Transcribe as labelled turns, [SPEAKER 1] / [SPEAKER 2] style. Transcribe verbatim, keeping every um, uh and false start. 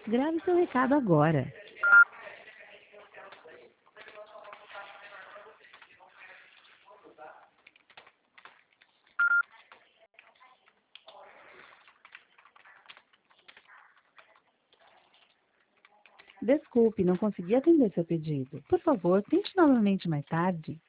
[SPEAKER 1] Grave seu recado agora. Desculpe, não consegui atender seu pedido. Por favor, tente novamente mais tarde.